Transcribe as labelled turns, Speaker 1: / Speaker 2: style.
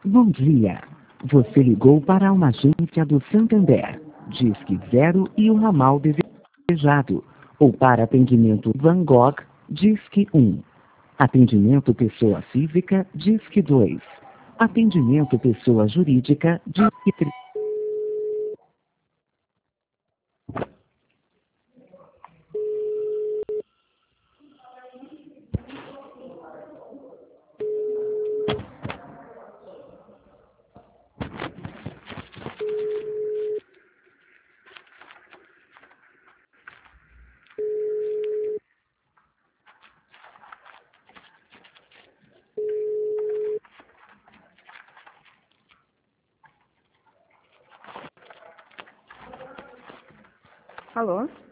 Speaker 1: Bom dia. Você ligou para uma agência do Santander. Disque 0 e o ramal desejado. Ou para atendimento Van Gogh, Disque 1. Atendimento pessoa física, Disque 2. Atendimento pessoa jurídica, Disque 3.
Speaker 2: Alô?